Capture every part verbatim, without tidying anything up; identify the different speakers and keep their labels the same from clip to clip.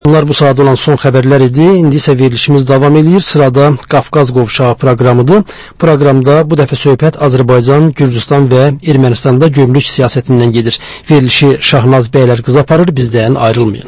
Speaker 1: Bunlar bu saat olan son xəbərlər idi. İndi isə verilişimiz davam edir. Sırada Qafqaz qovşağı proqramıdır. Proqramda bu dəfə söhbət Azərbaycan, Gürcüstan və Ermənistanda gömrük siyasətindən gedir. Verilişi Şahnaz bəylər qız aparır. Bizdən ayrılmayın.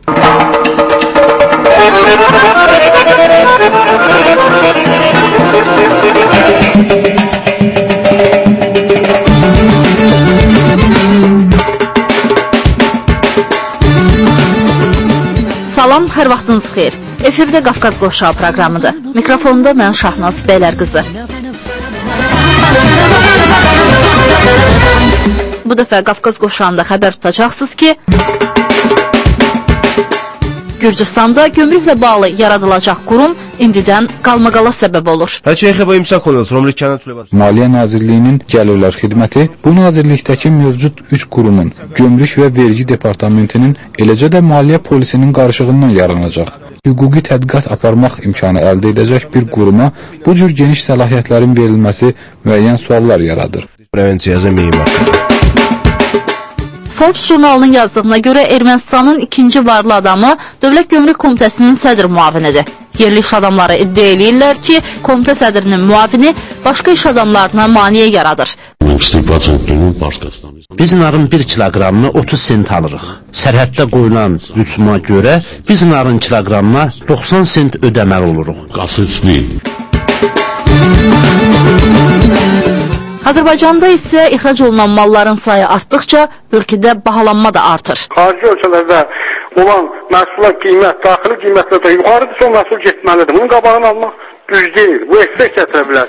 Speaker 2: Salam, hər vaxtınız xeyir. Efirdə Qafqaz qovşağı proqramıdır. Mikrofonda mən Şahnaz bəylər qızı. Bu dəfə Qafqaz qovşağında xəbər tutacaqsınız ki, Gürcüstanda gömrüklə bağlı yaradılacaq qurum indidən qalmaqala səbəb olur.
Speaker 3: Maliyyə Nazirliyinin Gəlirlər Xidməti bu nazirlikdəki mövcud üç qurumun, gömrük və vergi departamentinin, eləcə də maliyyə polisinin qarışığından yaranacaq. Hüquqi tədqiqat aparmaq imkanı əldə edəcək bir quruma bu cür geniş səlahiyyətlərin verilməsi müəyyən suallar yaradır.
Speaker 2: Forbes jurnalının yazdığına görə Ermənistanın ikinci varlı adamı Dövlət Gömrük Komitəsinin sədr müavinidir. Yerli iş adamları iddia edirlər ki, komitə sədrinin müavini başqa iş adamlarına maneə yaradır.
Speaker 4: Biz narın bir kiloqramını otuz sent alırıq. Sərhəddə qoyulan rüsuma görə biz narın kiloqramına doxsan sent ödəməli oluruq.
Speaker 2: Azərbaycanda isə ixrac olunan malların sayı artdıqca ölkədə bahalanma da artır.
Speaker 5: Xarici ölkələrdə olan məhsula qiymət, daxili qiymətlərdə yuxarıdırsa o məhsul getməlidir. Bunun qabağını almaq düz deyil. Bu effekt gətirə bilər.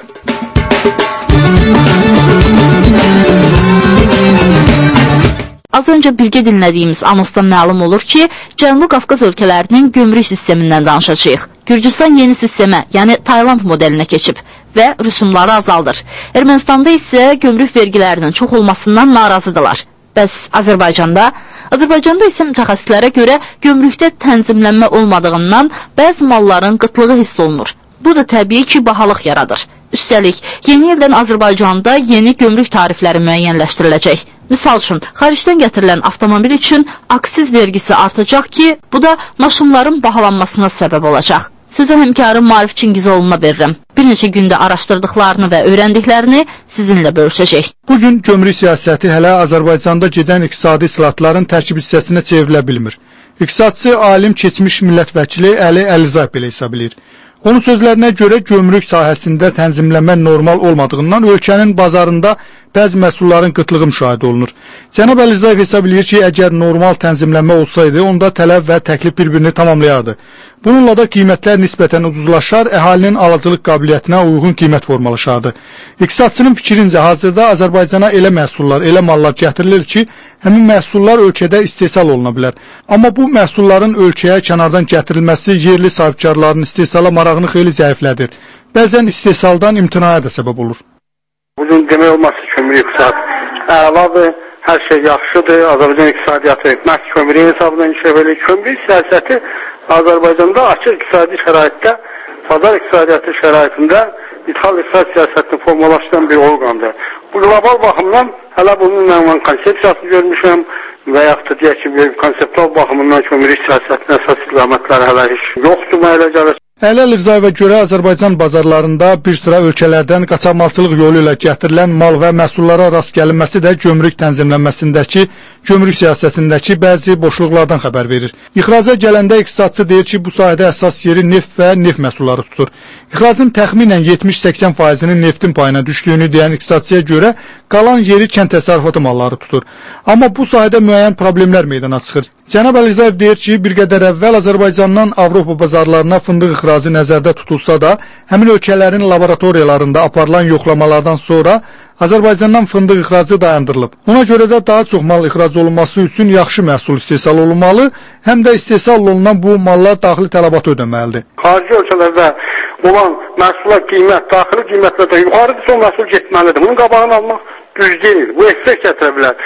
Speaker 2: Az öncə birgə dinlədiyimiz anonsdan məlum olur ki, Cənubi Qafqaz ölkələrinin gömrük sistemindən danışacağıq. Gürcüstan yeni sistemə, yəni Tayland modelinə keçib və rüsumları azaldır. Ermənistanda isə gömrük vergilərinin çox olmasından narazıdırlar. Bəs Azərbaycanda? Azərbaycanda isə mütəxəssislərə görə gömrükdə tənzimlənmə olmadığından bəzi malların qıtlığı hiss olunur. Bu da təbii ki, bahalıq yaradır. Üstəlik, yeni ildən Azərbaycanda yeni gömrük tarifləri müəyyənləşdiriləcək. Misal üçün, xaricdən gətirilən avtomobil üçün aksiz vergisi artacaq ki, bu da maşınların bahalanmasına səbəb olacaq. Sözü həmkarım Marif Çingizoğlu'na verirəm. Bir neçə gündə araşdırdıqlarını və öyrəndiklərini sizinlə bölüşəcək.
Speaker 6: Bugün gömrük siyasəti hələ Azərbaycanda gedən iqtisadi islahatların tərkib hissəsinə çevrilə bilmir. İqtisadçı, alim, keçmiş millət vəkili Əli Əlizay belə hesab edir. Onun sözlərinə görə gömrük sahəsində tənzimləmə normal olmadığından ölkənin bazarında bəzi məhsulların qıtlığı müşahidə olunur. Cənab Əlizayev hesab edir ki, əgər normal tənzimləmə olsaydı, onda tələb və təklif bir-birini tamamlayardı. Bununla da qiymətlər nisbətən ucuzlaşar, əhalinin alıcılıq qabiliyyətinə uyğun qiymət formalaşardı. İqtisadçının fikrincə, hazırda Azərbaycana elə məhsullar, elə mallar gətirilir ki, həmin məhsullar ölkədə istehsal oluna bilər. Amma bu məhsulların ölkəyə kənardan gətirilməsi yerli sahibkarların istehsala marağını xeyli zəiflədir. Bəzən istehsaldan imtinaya da səbəb olur.
Speaker 5: Bugün demək olmazsa kömür iqtisad əladır, hər şey yaxşıdır, Azərbaycan iqtisadiyyatı məhz kömürün hesabına inkişaf edir. Kömür siyasəti Azərbaycanda açıq iqtisadi şəraitdə, bazar iqtisadiyyatı şəraitində ithal iqtisad siyasətini formalaşdıran bir orqandır. Bu global baxımdan hələ bunun mən konsepsiyasını görmüşəm və yaxud da deyək ki, konseptual baxımından kömür siyasətinin əsas istiqamətləri hələ heç yoxdur mənə gəlir.
Speaker 6: Əli Əlizayevə görə Azərbaycan bazarlarında bir sıra ölkələrdən qaçaqmalçılıq yolu ilə gətirilən mal və məhsullara rast gəlinməsi də gömrük tənzimlənməsindəki, gömrük siyasətindəki bəzi boşluqlardan xəbər verir. İxraca gələndə iqtisadçı deyir ki, bu sahədə əsas yeri neft və neft məhsulları tutur. İxracın təxminən yetmiş səksən faizinin neftin payına düşdüyünü deyən iqtisadçıya görə qalan yeri kənd təsərrüfatı malları tutur. Amma bu sahədə müəyyən problemlər meydana çıxır. Cənab Əlizayev deyir ki, bir qədər əvvəl Azərbaycandan Avropa bazarlarına fındıq ixracı nəzərdə tutulsa da, həmin ölkələrin laboratoriyalarında aparılan yoxlamalardan sonra Azərbaycandan fındıq ixracı dayandırılıb. Ona görə də daha çox mal ixrac olunması üçün yaxşı məhsul istehsal olunmalı, həm də istehsal olunan bu mallar daxili tələbatı ödəməlidir.
Speaker 5: Xarici ölkələrdə olan məhsula qiymət, daxili qiymətlərdə yuxarıdırsa o məhsul getməlidir. Bunun qabağını almaq düz deyil. Bu effekt gətirə bilər.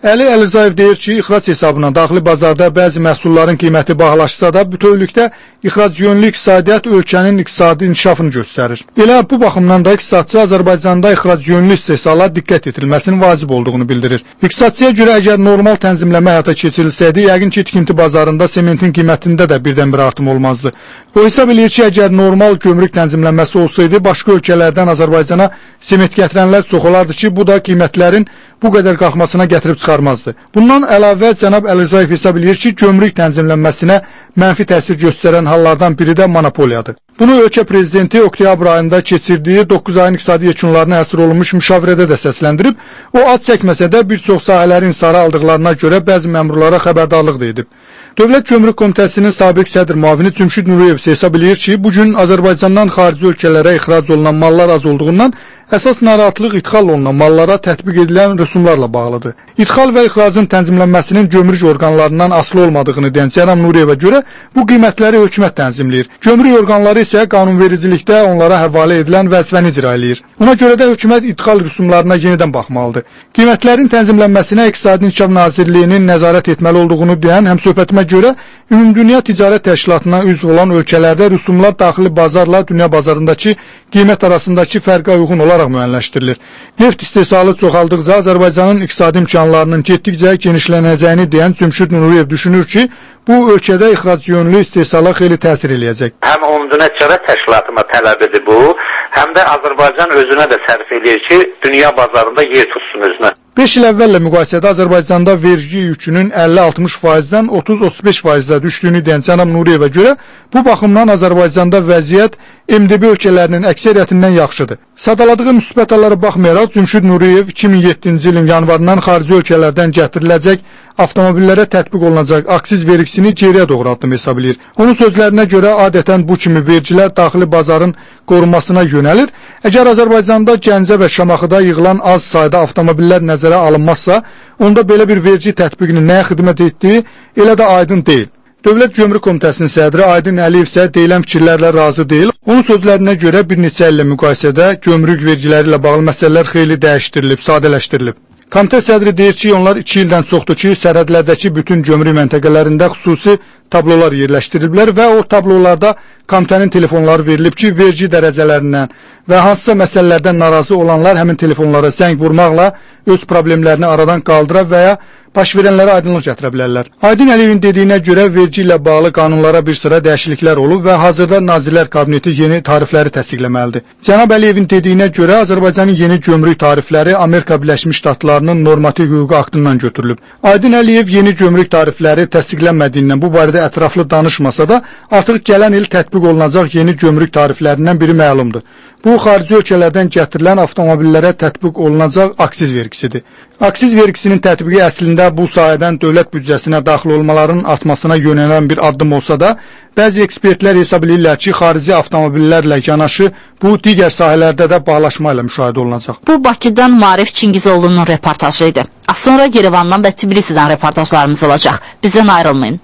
Speaker 6: Əli Əlizayev deyir ki, ixrac hesabına daxili bazarda bəzi məhsulların qiyməti bahalaşsa da, bütövlükdə ixrac yönlü iqtisadiyyat ölkənin iqtisadi inkişafını göstərir. Elə bu baxımdan da iqtisadçı Azərbaycanda ixrac yönlü istehsala diqqət etirilməsinin vacib olduğunu bildirir. İqtisadçıya görə əgər normal tənzimləmə həyata keçirilsəydi, yəqin ki, tikinti bazarında sementin qiymətində də birdən-bir artım olmazdı. O hesab edir ki, əgər normal gömrük tənzimlənməsi olsaydı, başqa ölkələrdən Azərbaycana sement gətirənlər çox olardı ki, bu da qiymətlərin bu qədər qalxmasına gətirib çıxarmazdı. Bundan əlavə cənab Əlizayev hesab edir ki, gömrük tənzimlənməsinə mənfi təsir göstərən hallardan biri də monopoliyadır. Bunu ölkə prezidenti oktyabr ayında keçirdiyi doqquz ayın iqtisadi yekunlarına həsr olunmuş müşavirədə də səsləndirib, o ad çəkməsə də bir çox sahələrin insara aldıqlarına görə bəzi məmurlara xəbərdarlıq da edib. Dövlət Gömrük Komitəsinin sabiq sədr müavini Cümşüd Nuriyev hesab edir ki, bugün Azərbaycandan xarici ölkələrə ixrac olunan mallar az olduğundan əsas narahatlıq idxal olunan mallara tətbiq edilən rüsumlarla bağlıdır. İdxal və ixracın tənzimlənməsinin gömrük orqanlarından asılı olmadığını deyən cənab Nuriyevə görə bu qiymətləri hökumət tənzimləyir. Gömrük orqanları isə qanunvericilikdə onlara həvalə edilən vəzifəni icra eləyir. Ona görə də hökumət idxal rüsumlarına yenidən baxmalıdır. Qiymətlərin tənzimlənməsinə İqtisadi İnkişaf Nazirliyinin nəzarət etməli olduğunu deyən həmsöhbətimə görə Ümumdünya Ticarət Təşkilatına üzv olan ölkələrdə rüsumlar daxili bazarla dünya bazarındakı qiymət arasındakı fərqə uyğun olaraq müəyyənləşdirilir. Neft istehsalı çoxaldıqca Azərbaycanın iqtisadi imkanlarının getdikcə genişlənəcəyini deyən Cümşüd Nuriyev düşünür ki, bu ölkədə ixrac yönlü istehsala xeyli təsir eləyəcək.
Speaker 7: Həm ümumdünya ticarət təşkilatına tələbidir bu, həm də Azərbaycan özünə də sərf eləyir ki, dünya bazarında yer tutsun özünə.
Speaker 6: beş il əvvəllə müqayisədə Azərbaycanda vergi yükünün əlli altmış faizdən otuz otuz beş faizə düşdüyünü deyən cənab Nuriyevə görə bu baxımdan Azərbaycanda vəziyyət M D B ölkələrinin əksəriyyətindən yaxşıdır. Sadaladığı müsbət hallara baxmayaraq Cümşüd Nuriyev iki min yeddinci ilin yanvarından xarici ölkələrdən gətiriləcək avtomobillərə tətbiq olunacaq aksiz vergisini geriyə doğru addım hesab edir. Onun sözlərinə görə adətən bu kimi vergilər daxili bazarın qorunmasına yönəlir. Əgər Azərbaycanda Gəncə və Şamaxıda yığılan az sayda avtomobillər nəzərə alınmazsa, onda belə bir vergi tətbiqinin nəyə xidmət etdiyi elə də aydın deyil. Dövlət Gömrük Komitəsinin sədri Aydın Əliyev isə deyilən fikirlərlə razı deyil. Onun sözlərinə görə bir neçə illə müqayisədə gömrük vergiləri ilə bağlı məsələlər xeyli dəyişdirilib, sadələşdirilib. Komitə sədri deyir ki, onlar iki ildən çoxdur ki, sərhədlərdəki bütün gömrük məntəqələrində xüsusi tablolar yerləşdiriliblər və o tablolarda komitənin telefonları verilib ki, vergi dərəcələrindən və hansısa məsələlərdən narazı olanlar həmin telefonlara zəng vurmaqla öz problemlərini aradan qaldıra və ya baş verənlərə aydınlıq gətirə bilərlər. Aydın Əliyevin dediyinə görə vergi ilə bağlı qanunlara bir sıra dəyişikliklər olub və hazırda Nazirlər Kabineti yeni tarifləri təsdiqləməlidir. Cənab Əliyevin dediyinə görə Azərbaycanın yeni gömrük tarifləri Amerika Birləşmiş Ştatlarının normativ hüquqi aktından götürülüb. Aydın Əliyev yeni gömrük tarifləri təsdiqlənmədiyindən bu barədə ətraflı danışmasa da, artıq gələn il tətbiq olunacaq yeni gömrük tariflərindən biri məlumdur. Bu, xarici ölkələrdən gətirilən avtomobillərə tətbiq olunacaq aksiz vergisidir. Aksiz vergisinin tətbiqi əslində bu sayədən dövlət büdcəsinə daxil olmaların artmasına yönələn bir addım olsa da, bəzi ekspertlər hesab edirlər ki, xarici avtomobillərlə yanaşı bu digər sahələrdə də bağlaşma ilə müşahidə olunacaq.
Speaker 2: Bu, Bakıdan Marif Çingizoğlu'nun reportajı idi. Az sonra Yerevandan və Tbilisi'dən reportajlarımız olacaq. Bizdən ayrılmayın.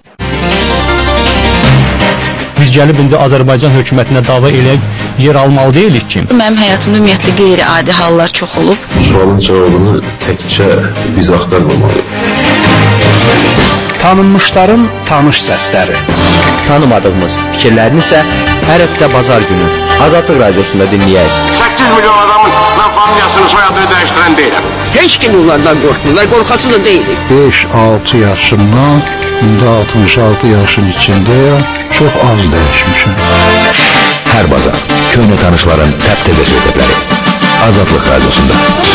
Speaker 8: Biz gəlib indi Azərbaycan hökumətinə dava eləyək, yer almalı deyilik ki.
Speaker 9: Mənim həyatımda ümumiyyətlə qeyri-adi hallar çox olub.
Speaker 10: Bu sualın cavabını təkcə biz axtarmamalıyıq.
Speaker 11: Tanınmışların tanış səsləri. Tanımadığımız fikirlərini isə hər həftə bazar günü Azadlıq Radiosunda dinləyək.
Speaker 12: səkkiz milyon adamın mən familiyasını, soyadını dəyişdirən deyiləm.
Speaker 11: Heç kim onlardan qorxmurlar, qorxası da deyilik.
Speaker 13: beş altı yaşımdan indi altmış altı yaşın içindəyəm, çox az dəyişmişim.
Speaker 14: Hər bazar köhnə tanışların təptəzə söhbətləri Azadlıq Radiosunda.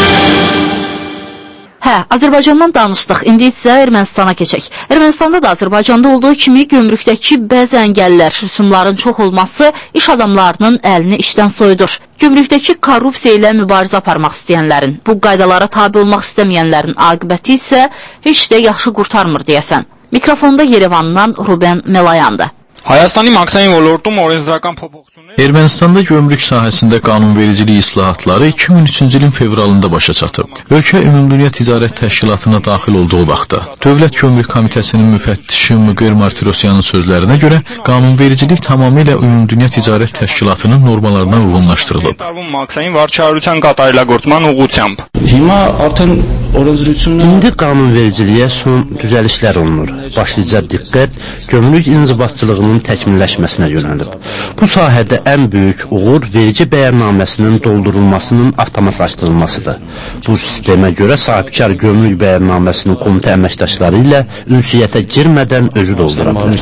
Speaker 2: Hə, Azərbaycandan danışdıq. İndi isə Ermənistana keçək. Ermənistanda da Azərbaycanda olduğu kimi gömrükdəki bəzi əngəllər, rüsumların çox olması iş adamlarının əlini işdən soyudur. Gömrükdəki korrupsiya ilə mübarizə aparmaq istəyənlərin, bu qaydalara tabi olmaq istəməyənlərin aqibəti isə heç də yaxşı qurtarmır deyəsən. Mikrofonda Yerevandan Ruben Melayandı.
Speaker 15: Հայաստանի մաքսային ոլորտում օրենսդրական փոփոխություններ
Speaker 16: Ermənistanda gömrük sahəsində qanunvericilik islahatları iki min üçüncü ilin fevralında başa çatıb. Ölkə Ümumdünya Ticarət Təşkilatına daxil olduğu vaxtda Dövlət Gömrük Komitəsinin müfəttişi Mıqir Martirosyanın sözlərinə görə qanunvericilik tamamilə Ümumdünya Ticarət Təşkilatının normalarına uyğunlaşdırılıb.
Speaker 15: Մաքսային վարչարարության կատարելագործման ուղղությամբ
Speaker 4: Հիմա արդեն օրենսդրությունը İndi qanunvericiliyə son düzəlişlər olunur. Başlıca diqqət gömrük inzibatçılığının təkmilləşməsinə yönəlib. Bu sahədə ən böyük uğur vergi bəyannaməsinin doldurulmasının avtomatlaşdırılmasıdır. Bu sistemə görə sahibkar gömrük bəyannaməsinin komitə əməkdaşları ilə ünsiyyətə girmədən özü doldura bilər.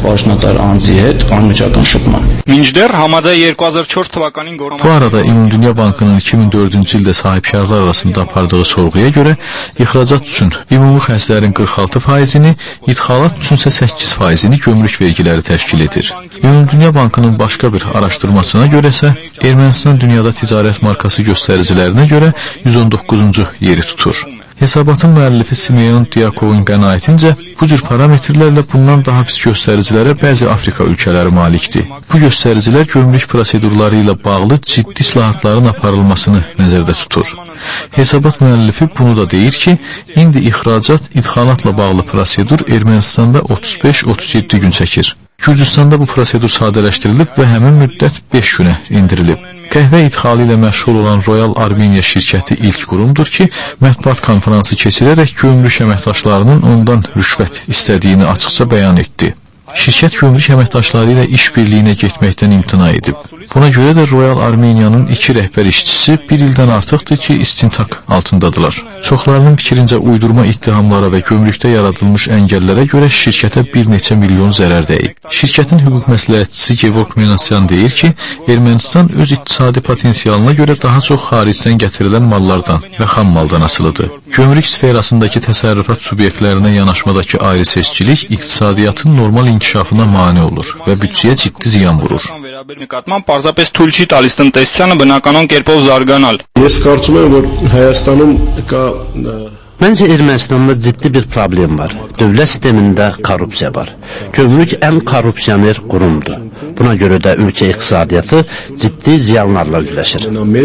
Speaker 15: Մինչդեռ համաձայն երկու հազար չորս թվականին
Speaker 16: Bu arada Ümumdünya Bankının iki min dördüncü ildə sahibkarlar arasında apardığı sorğuya görə ixracat üçün ümumi xərclərin qırx altı faizini, idxalat üçünsə səkkiz faizini gömrük vergiləri təşkil edir. Ümumdünya Bankının başqa bir araşdırmasına görə isə Ermənistan dünyada ticarət markası göstəricilərinə görə yüz on doqquzuncu yeri tutur. Hesabatın müəllifi Simeon Diakovun qənaətincə, bu cür parametrlərlə bundan daha pis göstəricilərə bəzi Afrika ölkələri malikdir. Bu göstəricilər gömrük prosedurları ilə bağlı ciddi islahatların aparılmasını nəzərdə tutur. Hesabat müəllifi bunu da deyir ki, indi ixracat, idxalatla bağlı prosedur Ermənistanda otuz beş otuz yeddi gün çəkir. Gürcüstanda bu prosedur sadələşdirilib və həmin müddət beş günə indirilib. Qəhvə idxalı ilə məşğul olan Royal Armenia şirkəti ilk qurumdur ki, mətbuat konfransı keçirərək gömrük əməkdaşlarının ondan rüşvət istədiyini açıqca bəyan etdi. Şirkət gömrük əməkdaşları ilə iş birliyinə getməkdən imtina edib. Buna görə də Royal Armeniyanın iki rəhbər işçisi bir ildən artıqdır ki, istintaq altındadılar. Çoxlarının fikrincə uydurma ittihamlara və gömrükdə yaradılmış əngəllərə görə şirkətə bir neçə milyon zərər dəyib. Şirkətin hüquq məsləhətçisi Gevorg Menasyan deyir ki, Ermənistan öz iqtisadi potensialına görə daha çox xaricdən gətirilən mallardan və xam maldan asılıdır. Gömrük sferasındakı təsərrüfat subyektlərinə yanaşmadakı ayrı seçkilik iqtisadiyyatın normal inkişafına mane olur və büdcəyə ciddi ziyan vurur.
Speaker 15: Պարզապես թույլ չի տալիս տնտեսությանը բնականon կերպով զարգանալ։
Speaker 10: Ես կարծում եմ, որ Հայաստանում կա
Speaker 4: Məncə Ermənistanda ciddi bir problem var. Dövlət sistemində korrupsiya var. Gömrük ən korrupsioner qurumdur. Buna görə də ölkə iqtisadiyyatı ciddi ziyanlarla üzləşir.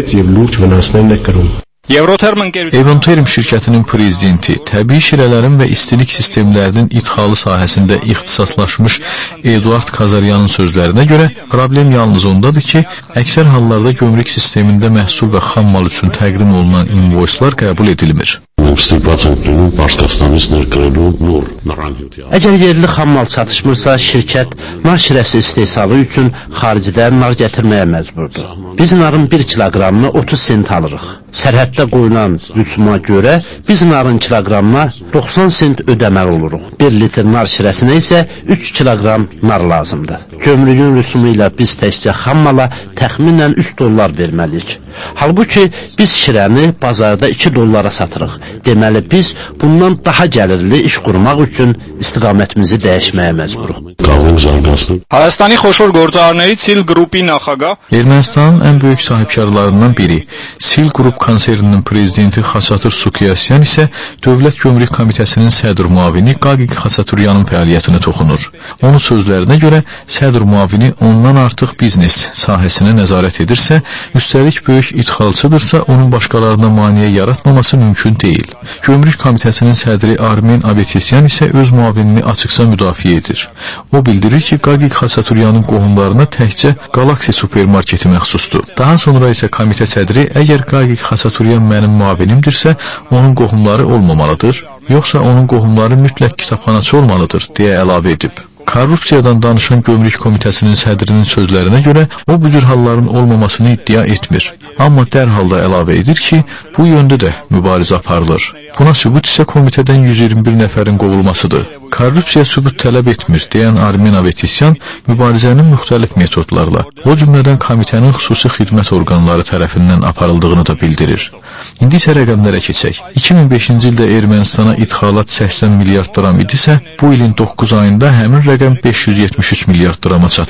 Speaker 16: Evonterm şirkətinin prezidenti təbii şirələrin və istilik sistemlərinin idxalı sahəsində ixtisaslaşmış Eduard Kazaryanın sözlərinə görə problem yalnız ondadır ki, əksər hallarda gömrük sistemində məhsul və xam mal üçün təqdim olunan invoyslar qəbul edilmir.
Speaker 4: Əgər yerli xam mal çatışmırsa, şirkət nar şirəsi istehsalı üçün xaricidən nar gətirməyə məcburdur. Biz narın bir kiloqramını otuz sent alırıq. Sərhəddə qoyulan rüsuma görə biz narın kiloqramına doxsan sent ödəməli oluruq. bir litr nar şirəsinə isə üç kiloqram nar lazımdır. Gömrüyün rüsumu ilə biz təkcə xam mala təxminən üç dollar verməliyik. Halbuki biz şirəni bazarda iki dollara satırıq. Deməli biz bundan daha gəlirli iş qurmaq üçün istiqamətimizi dəyişməyə məcburuq.
Speaker 15: Հայաստանի խոշոր գործարարներից Sil Group-ի նախագահ
Speaker 16: Ermənistanın ən böyük sahibkarlarından biri Sil Group konserninin prezidenti Xaçatır Sukiyasyan isə Dövlət Gömrük Komitəsinin sədr müavini Qaqiq Xaçatüryanın fəaliyyətinə toxunur. Onun sözlərinə görə sədr müavini ondan artıq biznes sahəsinə nəzarət edirsə, üstəlik böyük idxalçıdırsa, onun başqalarına maneə yaratmaması mümkün deyil. Gömrük Komitəsinin sədri Armen Avetesyan isə öz müavinini açıqca müdafiə edir. O bildirir ki, Qaqiq Xaçatüryanın qohumlarına təkcə Galaxy supermarketi məxsusdur. Daha sonra isə komitə sədri, əgər Qaqiq Xaçatüryan mənim müavinimdirsə, onun qohumları olmamalıdır, yoxsa onun qohumları mütləq kitabxanaçı olmalıdır, deyə əlavə edib. Korrupsiyadan danışan Gömrük Komitəsinin sədrinin sözlərinə görə o bu cür halların olmamasını iddia etmir. Amma dərhal da əlavə edir ki, bu yöndə də mübarizə aparılır. Buna sübut isə komitədən yüz iyirmi bir nəfərin qovulmasıdır. Korrupsiya sübut tələb etmir, deyən Armen Avetesyan mübarizənin müxtəlif metodlarla, o cümlədən komitənin xüsusi xidmət orqanları tərəfindən aparıldığını da bildirir. İndi isə rəqəmlərə keçək. iki min beşinci ildə Ermənistana idxalat səksən milyard dram idisə, bu ilin doqquz ayında həmin rəqəm beş yüz yetmiş üç milyard drama çatır.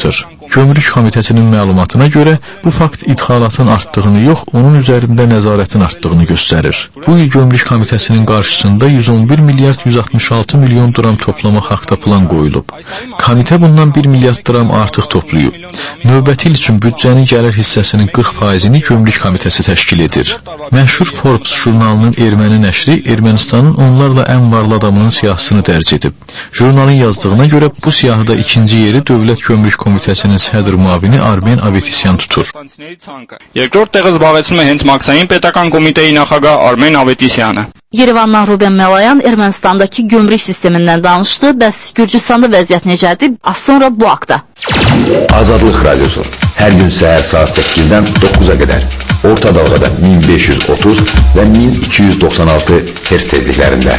Speaker 16: Gömrük Komitəsinin məlumatına görə bu fakt idxalatın artdığını yox, onun üzərində nəzarətin artdığını göstərir. Bu il Gömrük Komitəsinin qarşısında yüz on bir milyard yüz altmış altı milyon dram toplamaq haqda plan qoyulub. Komitə bundan bir milyard dram artıq toplayıb. Növbəti il üçün büdcənin gəlir hissəsinin qırx faizini Gömrük Komitəsi təşkil edir. Məşhur Forbes jurnalının erməni nəşri Ermənistanın onlarla ən varlı adamının siyahısını dərc edib. Jurnalın yazdığına görə bu siyahıda ikinci yeri Dövlət Gömrük Komitəsinin sədr müavini Armen Avetisyan tutur.
Speaker 15: Երկրորդ տեղը զբաղեցնում է հենց Մաքսային պետական կոմիտեի նախագահ Armen Avetisyan-ը.
Speaker 2: Yerevandan Ruben Melayan Ermənistandakı gömrük sistemindən danışdı. Bəs Gürcüstanda vəziyyət necədir? Az sonra bu haqda.
Speaker 14: Azadlıq Radyosu. Hər gün səhər saat səkkizdən dokkuza qədər. Orta dalğada min beş yüz otuz və min iki yüz doxsan altı hertz tezliklərində.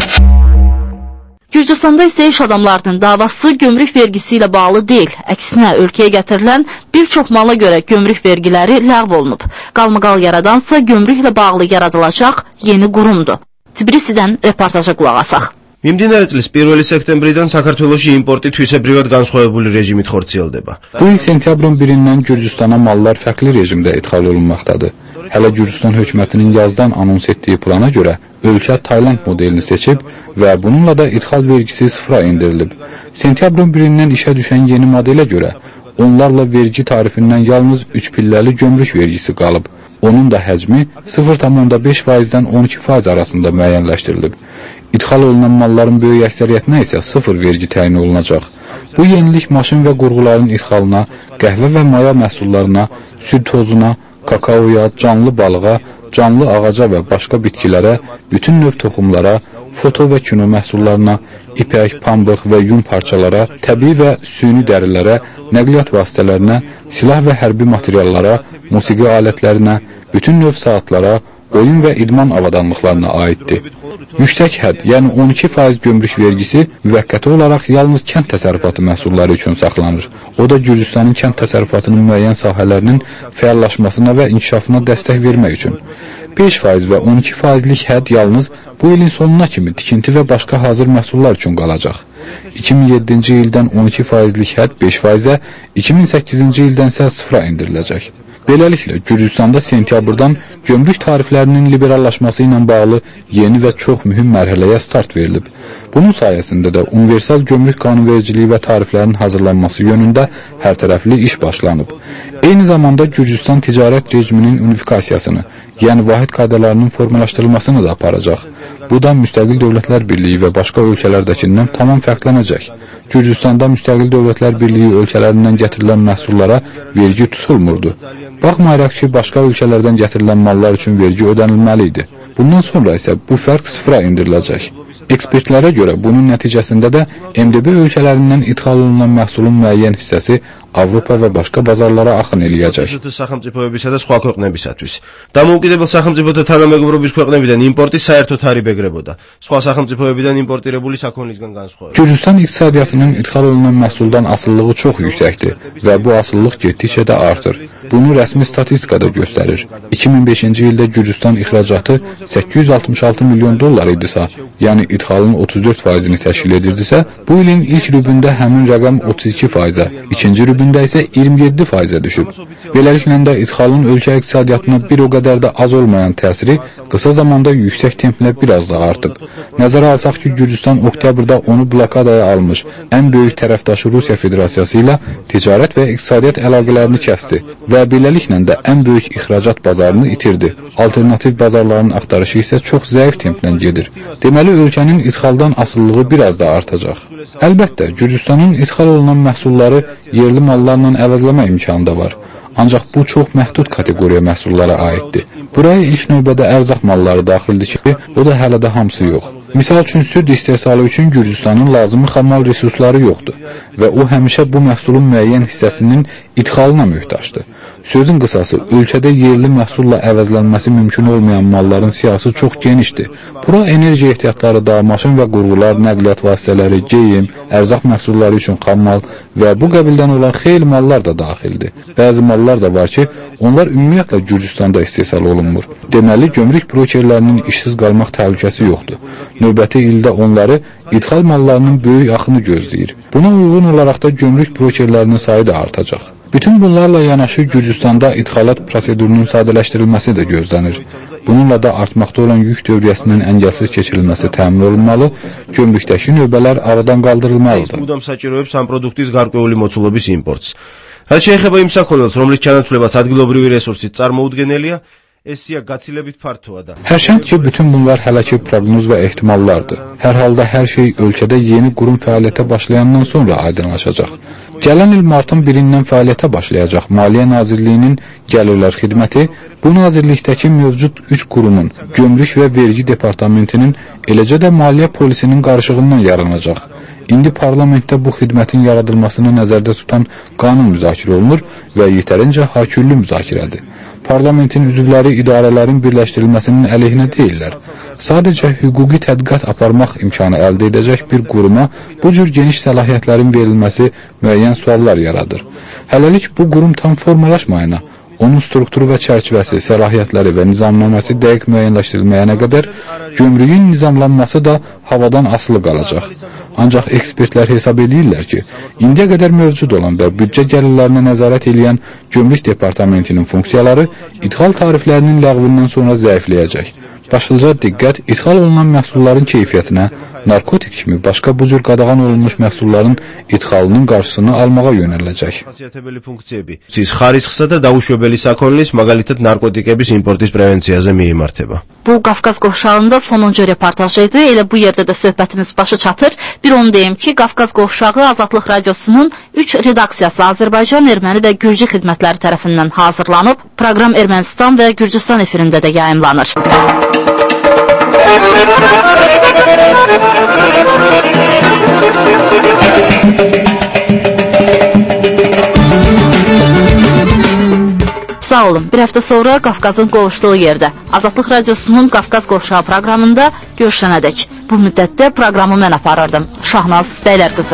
Speaker 2: Gürcüstanda isə iş adamlarının davası gömrük vergisi ilə bağlı deyil. Əksinə, ölkəyə gətirilən bir çox mala görə gömrük vergiləri ləğv olunub. Qalmaqal yaradansa gömrüklə bağlı yaradılacaq yeni qurumdur. Tbilisidən reportaja qulaq asaq.
Speaker 17: მიმდინარე წლის პირველი სექტემბრიდან საქართველოში იმპორტი თვისებრივად განსხვავებული რეჟიმით ხორციელდება.
Speaker 3: Bu il sentyabrın birindən Gürcüstana mallar fərqli rejimdə ithal olunmaqdadır. Hələ Gürcüstan hökumətinin yazdan anons etdiyi plana görə ölkə Tayland modelini seçib və bununla da ithal vergisi sıfıra endirilib. Sentyabrın birindən işə düşən yeni modelə görə onlarla vergi tarifindən yalnız üç pilləli gömrük vergisi qalıb. Onun da həcmi sıfır tam beş faizdən on iki faiz arasında müəyyənləşdirilib. İdxal olunan malların böyük əksəriyyətinə isə sıfır vergi təyin olunacaq. Bu yenilik maşın və qurğuların idxalına, qəhvə və maya məhsullarına, süd tozuna, kakaoya, canlı balığa, canlı ağaca və başqa bitkilərə, bütün növ toxumlara, foto və kino məhsullarına, ipək, pambıq və yun parçalara, təbii və süni dərilərə, nəqliyyat vasitələrinə, silah və hərbi materiallara, musiqi alətlərinə, bütün növ saatlara, oyun və idman avadanlıqlarına aiddir. Yüksək hədd, yəni on iki faiz gömrük vergisi müvəqqəti olaraq yalnız kənd təsərrüfatı məhsulları üçün saxlanır. O da Gürcüstanın kənd təsərrüfatının müəyyən sahələrinin fəallaşmasına və inkişafına dəstək vermək üçün. beş faiz və on iki faizlik hədd yalnız bu ilin sonuna kimi tikinti və başqa hazır məhsullar üçün qalacaq. iki min yeddinci ildən on iki faizlik hədd beş faizə, iki min səkkizinci ildən isə sıfıra endiriləcək. Beləliklə, Gürcüstanda sentyabrdan gömrük tariflərinin liberallaşması ilə bağlı yeni və çox mühüm mərhələyə start verilib. Bunun sayəsində də universal gömrük qanunvericiliyi və tariflərin hazırlanması yönündə hərtərəfli iş başlanıb. Eyni zamanda Gürcüstan ticarət rejiminin unifikasiyasını, yəni vahid qaydalarının formalaşdırılmasını da aparacaq. Bu da Müstəqil Dövlətlər Birliyi və başqa ölkələrdəkindən tamam fərqlənəcək. Gürcüstanda Müstəqil Dövlətlər Birliyi ölkələrindən gətirilən məhsullara vergi tutulmurdu. Baxmayaraq ki, başqa ölkələrdən gətirilən mallar üçün vergi ödənilməli idi. Bundan sonra isə bu fərq sıfıra endiriləcək. Ekspertlərə görə bunun nəticəsində də M D B ölkələrindən ithal olunan məhsulun müəyyən hissəsi Avropa və başqa bazarlara axın eləyəcək.
Speaker 17: სახელმწიფოებისა და სხვა ქვეყნებისათვის. დამოუკიდებელ სახელმწიფოთა თანამეგობრობის ქვეყნებიდან იმპორტი საერთო თარიფ ეგრებოდა. სხვა სახელმწიფოებიდან იმპორტირებული საქონლისგან განსხვავებით.
Speaker 3: Gürcüstan iqtisadiyyatının ithal olunan məhsuldan asılılığı çox yüksəkdir və bu asıllıq getdikcə də artır. Bunu rəsmi statistikada göstərir. iki min beşinci ildə Gürcüstan ixracatı səkkiz yüz altmış altı milyon dollar idisə, yəni idxalın otuz dörd faizini təşkil edirdisə, bu ilin ilk rübündə həmin rəqəm otuz iki faizə, ikinci rübündə isə iyirmi yeddi faizə düşüb. Beləliklə də idxalın ölkə iqtisadiyyatına bir o qədər də az olmayan təsiri qısa zamanda yüksək templə biraz da artıb. Nəzərə alsaq ki, Gürcüstan oktyabrda onu blokadaya almış ən böyük tərəfdaşı Rusiya Federasiyası ilə ticarət və iqtisadiyyat əlaqələrini kəsdi və beləliklə də ən böyük ixracat bazarını itirdi. Alternativ bazarların axtarışı isə çox zəif templə gedir. Deməli, ölkənin idxaldan asılılığı biraz da artacaq. Əlbəttə, Gürcüstanın idxal olunan məhsulları yerli mallarla əvəzləmə imkanı da var. Ancaq bu çox məhdud kateqoriya məhsullara aiddir. Buraya ilk növbədə ərzaq malları daxildir ki, o da hələ də hamısı yox. Misal üçün, süd istehsalı üçün Gürcüstanın lazımi xamal resursları yoxdur və o həmişə bu məhsulun müəyyən hissəsinin idxalına möhtaçdır. Sözün qısası, ölkədə yerli məhsulla əvəzlənməsi mümkün olmayan malların siyasi çox genişdir. Bura enerji ehtiyatları da, maşın və qurğular, nəqliyyat vasitələri, geyim, ərzaq məhsulları üçün xammal və bu qəbildən olan xeyli mallar da daxildir. Bəzi mallar da var ki, onlar ümumiyyətlə Gürcüstanda istehsal olunmur. Deməli, gömrük brokerlərinin işsiz qalmaq təhlükəsi yoxdur. Növbəti ildə onları idxal mallarının böyük axını gözləyir. Buna uyğun olaraq da gömrük brokerlərinin sayı da artacaq. Bütün bunlarla yanaşı Gürcüstanda idxalat prosedurunun sadələşdirilməsi də gözlənir. Bununla da artmaqda olan yük dövriyyəsinin əngəlsiz keçirilməsi təmin olunmalı, gömrükdəki növbələr aradan qaldırılmalıdır.
Speaker 17: Udam საჭიროებს ამ პროდუქტის გარკვეული მოცულობის იმპორტს. რაც შეეხება იმ საქონელს, რომლის ჩანაცვლებას ადგილობრივი რესურსით წარმოუდგენელია, Esiya gacilebit partoa da.
Speaker 3: Hərçənd ki, bütün bunlar hələ ki proqnoz və ehtimallardır. Hər halda hər şey ölkədə yeni qurum fəaliyyətə başlayandan sonra aydınlaşacaq. Gələn il martın birindən fəaliyyətə başlayacaq Maliyyə Nazirliyinin Gəlirlər Xidməti bu nazirlikdəki mövcud üç qurumun, Gömrük və Vergi Departamentinin, eləcə də Maliyyə Polisinin qarışığından yaranacaq. İndi parlamentdə bu xidmətin yaradılmasını nəzərdə tutan qanun müzakirə olunur və yetərincə hakirli müzakirədir. Parlamentin üzvləri idarələrin birləşdirilməsinin əleyhinə deyirlər. Sadəcə hüquqi tədqiqat aparmaq imkanı əldə edəcək bir quruma bu cür geniş səlahiyyətlərin verilməsi müəyyən suallar yaradır. Hələlik bu qurum tam formalaşmayana, onun strukturu və çərçivəsi, səlahiyyətləri və nizamnaməsi dəqiq müəyyənləşdirilməyənə qədər gömrüyün nizamlanması da havadan asılı qalacaq. Ancaq ekspertlər hesab edirlər ki, indiyə qədər mövcud olan və büdcə gəlirlərinə nəzarət edən Gömrük Departamentinin funksiyaları idxal tariflərinin ləğvindən sonra zəifləyəcək. Başlıca diqqət idxal olunan məhsulların keyfiyyətinə, narkotik kimi başqa bu cür qadağan olunmuş məhsulların idxalının qarşısını almağa yönələcək.
Speaker 17: Siz xaricqsa da დაუშვებელი საქონლის, მაგალითად narkotikების იმპორტის პრევენციაზე მიიმართება.
Speaker 2: Bu Qafqaz qovşağında sonuncu reportaj idi. Elə bu yerdə də söhbətimiz başa çatır. Bir onu deyim ki, Qafqaz qovşağı Azadlıq Radiosunun üç redaksiyası Azərbaycan, Erməni və Gürcü xidmətləri tərəfindən hazırlanıb, proqram Ermənistan və Gürcüstan efirində də yayımlanır. Sağ olun. Bir həftə sonra Qafqazın qovuşduğu yerdə Azadlıq Radiosunun Qafqaz qovşağı proqramında görüşənədək. Bu müddətdə proqramı mən aparırdım. Şahnaz Bəylər qızı.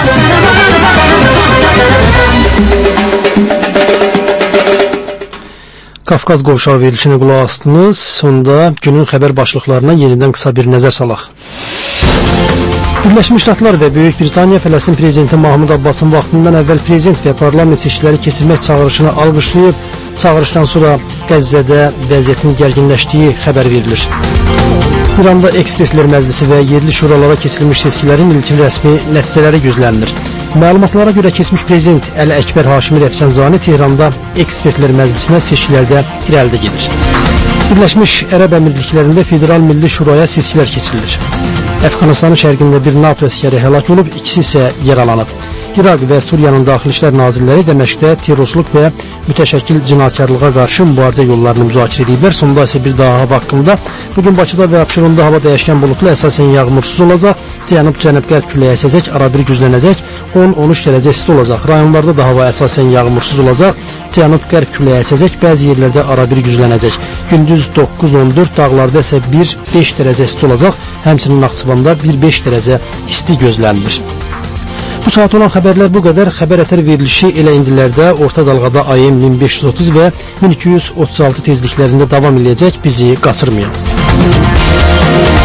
Speaker 1: Qafqaz qovşağı verilişinə qulaq astınız. Sonda günün xəbər başlıqlarına yenidən qısa bir nəzər salaq. Birləşmiş Ştatlar və Böyük Britaniya Fələstin prezidenti Mahmud Abbasın vaxtından əvvəl prezident və parlament seçkiləri keçirmək çağırışını alqışlayıb, çağırışdan sonra Qəzzədə vəziyyətin gərginləşdiyi xəbər verilir. İranda ekspertlər məclisi və yerli şuralara keçirilmiş seçkilərin ilkin rəsmi nəticələri gözlənilir. Məlumatlara görə keçmiş prezident Əli Əkbər Haşimi Rəfsanjani Tehranda ekspertlər məclisinə seçkilərdə irəlidə gedir. Birləşmiş Ərəb Əmirliklərində Federal Milli Şuraya seçkilər keçirilir. Əfqanistanın şərqində bir NATO əsgəri həlak olub, ikisi isə yaralanıb. İraq və Suriyanın daxili işlər nazirləri Dəməşqdə terrorçuluq və mütəşəkkil cinayətkarlığa qarşı mübarizə yollarını müzakirə ediblər. Sonda isə bir daha hava haqqında. Bugün Bakıda və Abşeronda hava dəyişkən buludlu, əsasən yağmursuz olacaq. Cənub-cənub-qərb küləyi əsəcək, arabir güclənəcək, on on üç dərəcə isti olacaq. Rayonlarda da hava əsasən yağmursuz olacaq. Cənub-qərb küləyi əsəcək, bəzi yerlərdə arabir güclənəcək. Gündüz doqquz on dörd, dağlarda isə bir beş dərəcə isti olacaq. Həmçinin Naxçıvanda bir beş dərəcə isti gözlənilir. Bu saat olan xəbərlər bu qədər. Xəbər ətər verilişi elə indilərdə orta dalğada A M min beş yüz otuz və min iki yüz otuz altı tezliklərində davam edəcək. Bizi qaçırmayın.